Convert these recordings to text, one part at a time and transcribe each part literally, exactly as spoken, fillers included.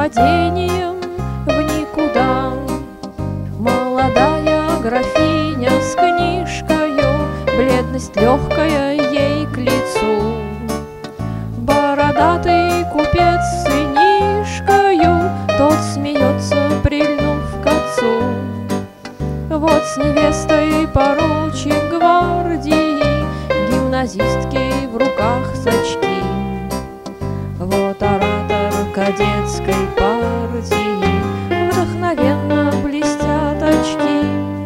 падением в никуда. Молодая графиня с книжкою, бледность легкая ей к лицу. Бородатый купец с сынишкою, тот смеется, прильнув к отцу. Вот с невестой поручик гвардии, гимназистки в руках сачки. Вот оратор кадетской партии, вдохновенно блестят очки.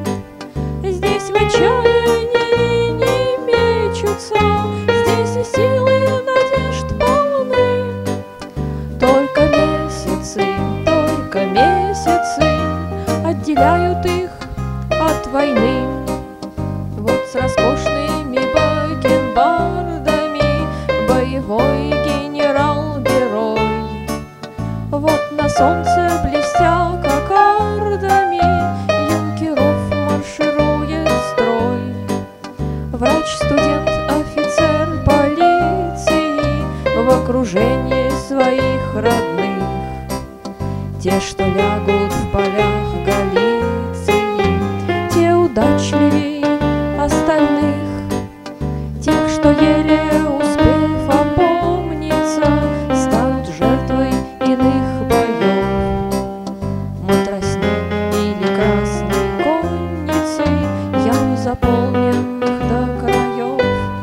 Здесь в отчаянии не мечутся, здесь и силы надежд полны. Только месяцы, только месяцы отделяют их от войны. Вот с роскошными бакенбардами боевой генерал-герой. Вот на солнце, блестя кокардами, юнкеров марширует строй. Врач, студент, офицер полиции в окружении своих родных. Те, что лягут в полях Галиции, те удачливей остальных. Тех, что еле успев опомниться, станут жертвой иных боев. Матросни или красной конницей, ям заполненных до краев.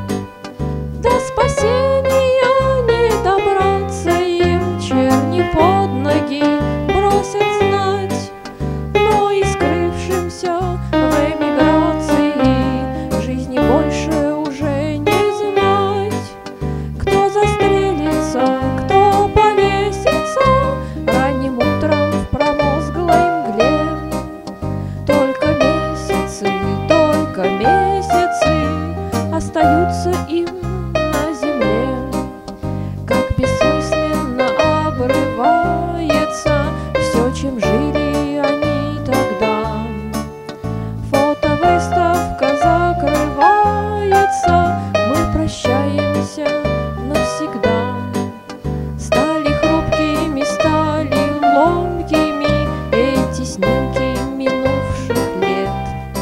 До спасения не добраться им, черни под ноги бросят знать. Но и скрывшимся в эмиграции жизни больше уже не знать. Кто застрелится, кто повесится ранним утром в промозглой мгле. Только месяцы, только месяцы остаются им на земле. Как бессмысленно обрывается все, чем жили они тогда. Фотовыставка закрывается, мы прощаемся навсегда. Стали хрупкими, стали ломкими эти снимки минувших лет,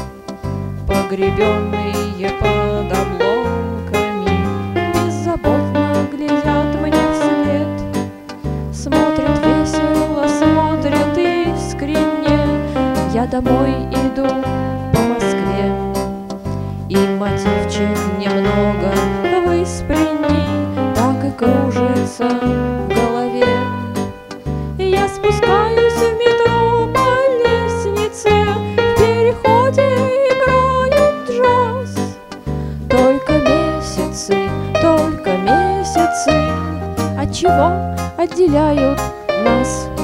погребенные под обломками, беззаботно глядят мне вслед. Смотрят весело, смотрят искренне, я домой иду по Москве. И мотивчик немного выспрени, так и кружится в голове. Я спускаюсь в метро по лестнице, в переходе играют джаз. Только месяцы, только месяцы, отчего отделяют нас.